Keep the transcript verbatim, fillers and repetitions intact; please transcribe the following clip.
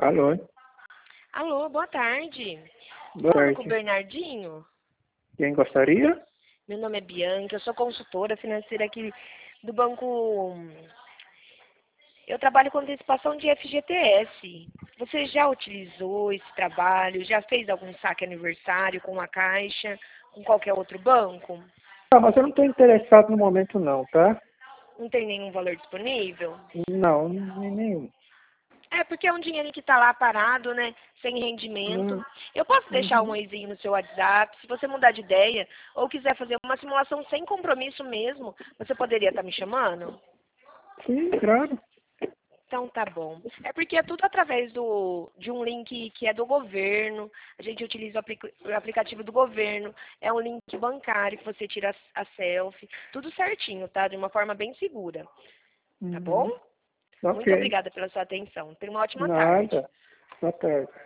Alô? Alô, boa tarde. Boa Falando com o tarde. Bernardinho. Quem gostaria? Meu nome é Bianca, eu sou consultora financeira aqui do banco. Eu trabalho com antecipação de F G T S. Você já utilizou esse trabalho? Já fez algum saque aniversário com a Caixa, com qualquer outro banco? Ah, mas eu não estou interessado no momento não, tá? Não tem nenhum valor disponível? Não, nem- nenhum. É porque é um dinheiro que está lá parado, né? Sem rendimento. Hum, Eu posso deixar um uhum. oizinho no seu WhatsApp. Se você mudar de ideia ou quiser fazer uma simulação sem compromisso mesmo, você poderia estar me chamando? Sim, claro. Então tá bom. É porque é tudo através do, de um link que é do governo. A gente utiliza o, apli- o aplicativo do governo. É um link bancário que você tira a, a selfie. Tudo certinho, tá? De uma forma bem segura. Tá bom? Uhum. Muito Ok. obrigada pela sua atenção. Tenha uma ótima tarde. Nada. Boa tarde.